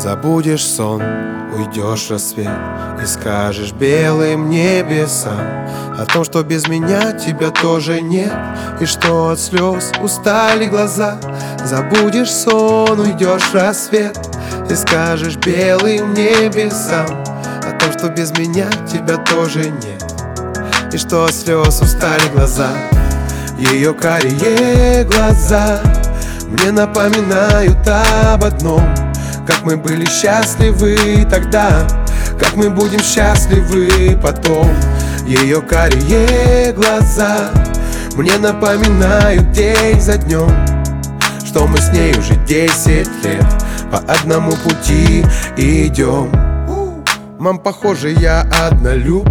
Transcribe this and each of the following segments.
Забудешь сон, уйдешь в рассвет и скажешь белым небесам о том, что без меня тебя тоже нет, и что от слез устали глаза. Забудешь сон, уйдешь в рассвет и скажешь белым небесам о том, что без меня тебя тоже нет, и что от слез устали глаза. Ее карие глаза мне напоминают об одном: как мы были счастливы тогда, как мы будем счастливы потом. Ее карие глаза мне напоминают день за днем, что мы с ней уже 10 лет по одному пути идем. Мам, похоже, я однолюб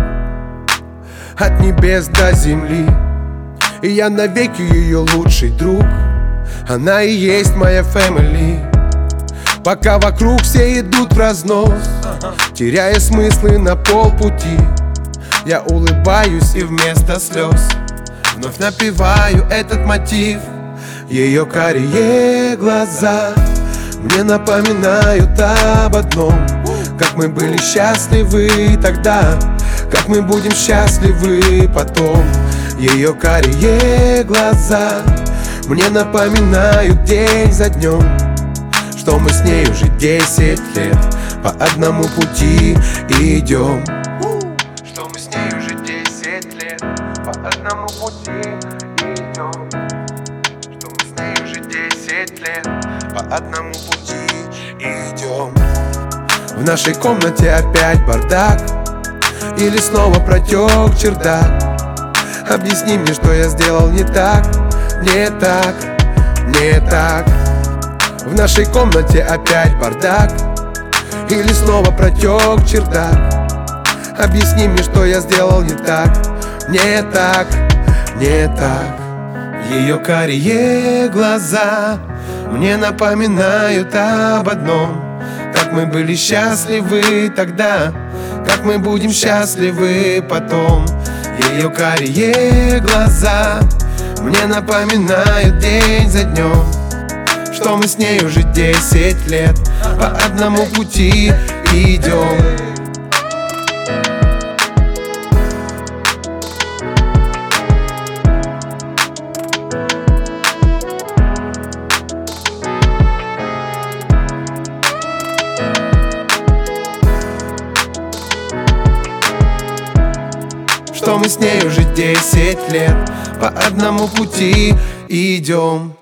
от небес до земли, и я навеки ее лучший друг. Она и есть моя family. Пока вокруг все идут в разнос, теряя смыслы на полпути, я улыбаюсь и вместо слез вновь напеваю этот мотив. Ее карие глаза мне напоминают об одном: как мы были счастливы тогда, как мы будем счастливы потом. Ее карие глаза мне напоминают день за днем, что мы с ней уже 10 лет по одному пути идем. Что мы с ней уже 10 лет по одному пути идем. Что мы с ней уже 10 лет по одному пути идем. В нашей комнате опять бардак, или снова протек чердак? Объясни мне, что я сделал не так, не так, не так. В нашей комнате опять бардак, или снова протек чердак? Объясни мне, что я сделал не так, не так, не так. Ее карие глаза мне напоминают об одном: как мы были счастливы тогда, как мы будем счастливы потом. Ее карие глаза мне напоминают день за днем, что мы с ней уже 10 лет по одному пути идем. Что мы с ней уже 10 лет по одному пути идем.